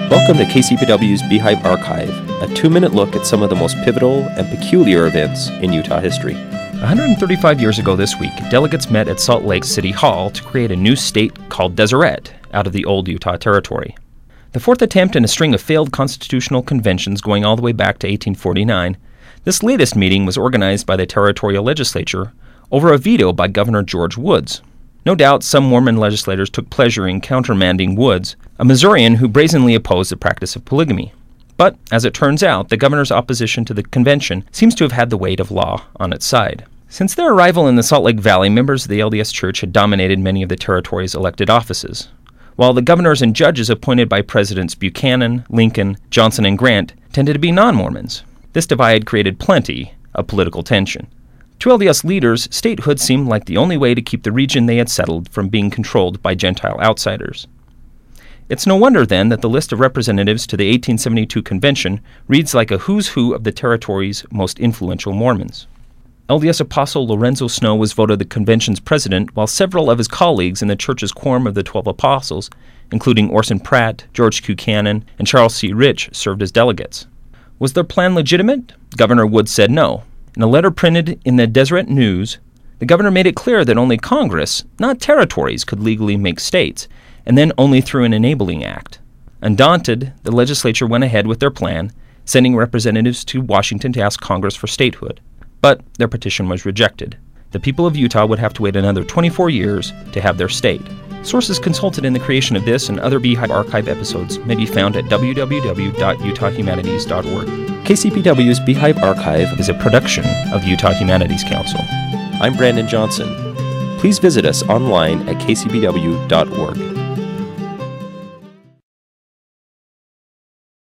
Welcome to KCPW's Beehive Archive, a 2-minute look at some of the most pivotal and peculiar events in Utah history. 135 years ago this week, delegates met at Salt Lake City Hall to create a new state called Deseret out of the old Utah Territory. The fourth attempt in a string of failed constitutional conventions going all the way back to 1849, this latest meeting was organized by the territorial legislature over a veto by Governor George Woods. No doubt some Mormon legislators took pleasure in countermanding Woods, a Missourian who brazenly opposed the practice of polygamy. But, as it turns out, the governor's opposition to the convention seems to have had the weight of law on its side. Since their arrival in the Salt Lake Valley, members of the LDS Church had dominated many of the territory's elected offices, while the governors and judges appointed by Presidents Buchanan, Lincoln, Johnson, and Grant tended to be non-Mormons. This divide created plenty of political tension. To LDS leaders, statehood seemed like the only way to keep the region they had settled from being controlled by Gentile outsiders. It's no wonder, then, that the list of representatives to the 1872 convention reads like a who's who of the territory's most influential Mormons. LDS Apostle Lorenzo Snow was voted the convention's president, while several of his colleagues in the church's Quorum of the 12 Apostles, including Orson Pratt, George Q. Cannon, and Charles C. Rich, served as delegates. Was their plan legitimate? Governor Woods said no. In a letter printed in the Deseret News, the governor made it clear that only Congress, not territories, could legally make states, and then only through an enabling act. Undaunted, the legislature went ahead with their plan, sending representatives to Washington to ask Congress for statehood. But their petition was rejected. The people of Utah would have to wait another 24 years to have their state. Sources consulted in the creation of this and other Beehive Archive episodes may be found at www.utahhumanities.org. KCPW's Beehive Archive is a production of the Utah Humanities Council. I'm Brandon Johnson. Please visit us online at kcpw.org.